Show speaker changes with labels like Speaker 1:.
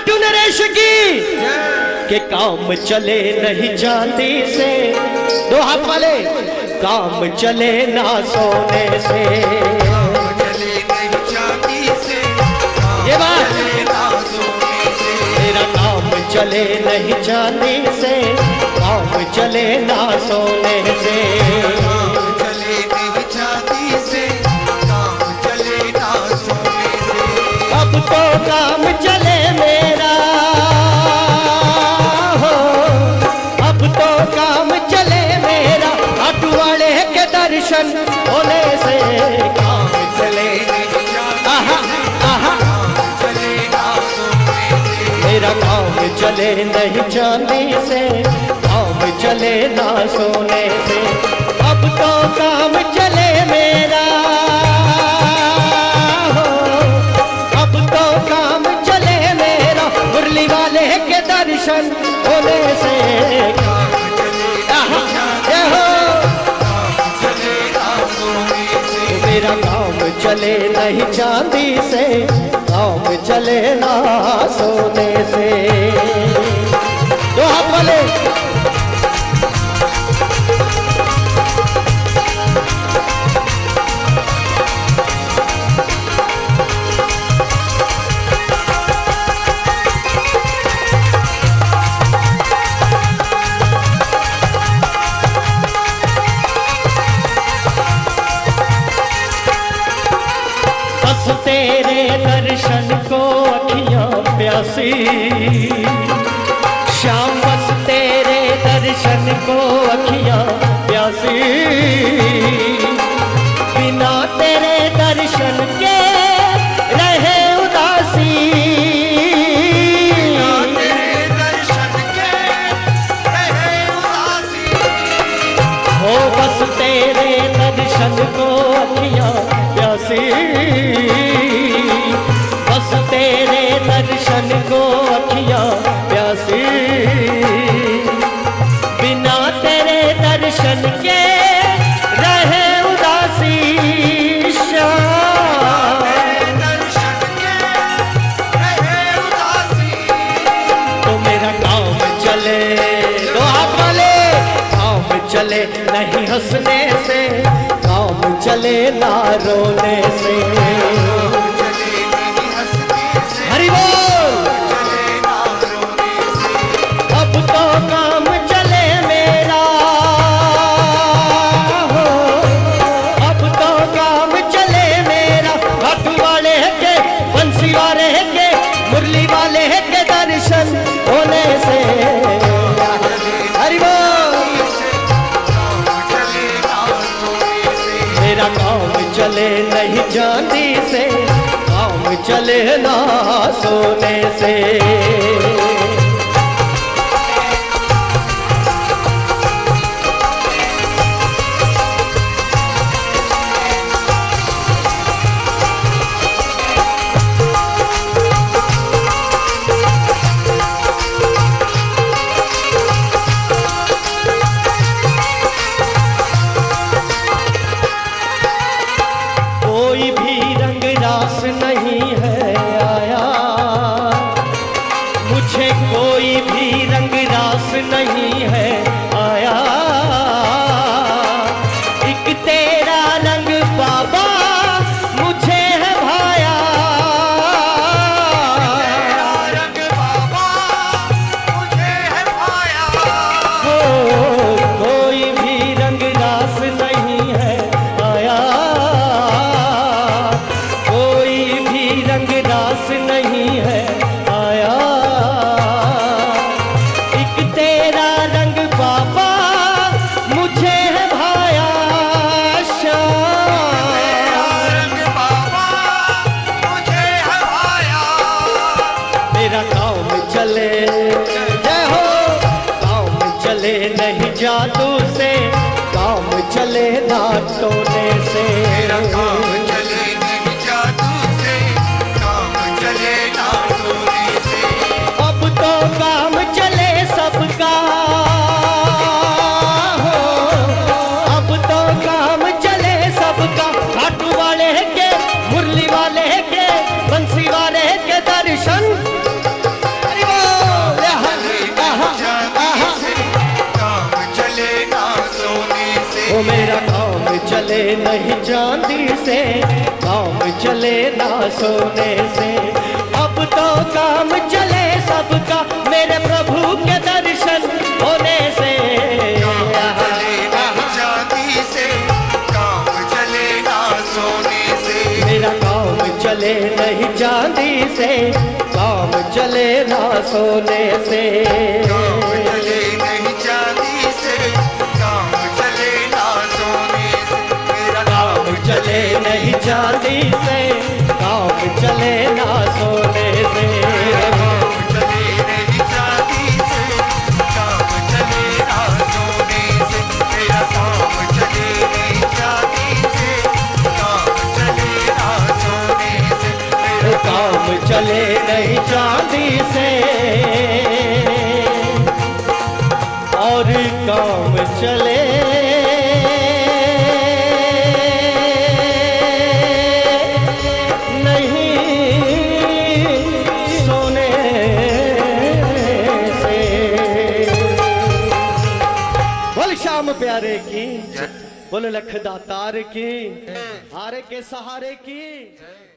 Speaker 1: खाटू नरेश की के काम चले नहीं चांदी से, दो हाथ वाले, काम चले ना सोने से,
Speaker 2: चले नहीं चांदी से,
Speaker 1: ये बात
Speaker 2: ना सोने से,
Speaker 1: तेरा काम चले नहीं चांदी से, काम चले ना सोने से,
Speaker 2: चले नहीं चांदी से, काम चले ना सोने से,
Speaker 1: अब तो काम चले मेरा हो, अब तो काम चले मेरा, खाटू वाले के दर्शन होने से, काम चले
Speaker 2: नहीं चांदी
Speaker 1: आहा आहा,
Speaker 2: चले ना सोने से,
Speaker 1: मेरा काम चले नहीं चांदी से, काम चले ना सोने से, अब तो काम चले मेरा हो, अब तो काम चले मेरा, मुरली वाले के दर्शन होने से, आहा, जय हो,
Speaker 2: चले ना सोने से,
Speaker 1: मेरा काम चले नहीं चांदी से, काम चले ना सोने से, दो हाथ वाले, बस तेरे दर्शन को अखियां प्यासी, शाम बस तेरे दर्शन को अखियां प्यासी, बिना तेरे दर्शन के रहे उदासी,
Speaker 2: तेरे दर्शन के रहे उदासी,
Speaker 1: हो बस तेरे दर्शन को अखियां प्यासी, बस तेरे दर्शन को अखियां प्यासी, बिना तेरे दर्शन के रहे उदासी, श्याम
Speaker 2: दर्शन के रहे उदासी,
Speaker 1: तो मेरा काम चले, दो हाथ वाले, काम चले नहीं हंसने से, काम चले ना रोने से,
Speaker 2: चले नहीं हंसने से,
Speaker 1: हरि बोल,
Speaker 2: चले ना रोने से,
Speaker 1: अब तो काम चले मेरा हो, अब तो काम चले मेरा, खाटू वाले के, बंसी वाले के, मुरली वाले के दर्शन होने से, हरि बोल,
Speaker 2: चले ना सोने से,
Speaker 1: मेरा काम चले नहीं चांदी से, काम चले ना सोने से, कोई भी रंग रास नहीं है आया, मुझे कोई भी रंग रास नहीं है आया, एक तेरा रंग बाबा मुझे है भाया,
Speaker 2: रंग बाबा मुझे है भाया,
Speaker 1: हो कोई भी रंग रास नहीं है आया, कोई भी रंग रास नहीं है आया, एक तेरा रंग बाबा मुझे है भाया, श्याम
Speaker 2: रंग बाबा मुझे है भाया,
Speaker 1: मेरा काम चले, जय हो, काम चले नहीं जादू से, काम चले ना टोने से,
Speaker 2: काम चले नहीं जादू से, काम चले ना टोने से,
Speaker 1: अब तो काम चले सबका हो, अब तो काम चले सबका, खाटू वाले के, मुरली वाले के, बंसी वाले के दर्शन नहीं चांदी से, काम चले ना सोने से। अब तो काम चले सबका मेरे प्रभु के दर्शन होने से।
Speaker 2: चले नहीं चांदी से, काम चले ना सोने से।
Speaker 1: मेरा काम चले नहीं चांदी से, काम चले ना सोने से।
Speaker 2: काम चले नहीं चांदी से, काम चले ना सोने से। मेरा
Speaker 1: काम चले नहीं चांदी से, काम चले ना सोने से।
Speaker 2: काम चले नहीं चांदी से, काम चले ना सोने से। मेरा काम चले नहीं चांदी से, काम चले ना सोने से। मेरा
Speaker 1: काम चले नहीं चांदी से, और काम चले श्याम प्यारे की, बोल लख दातार की, हारे के सहारे की।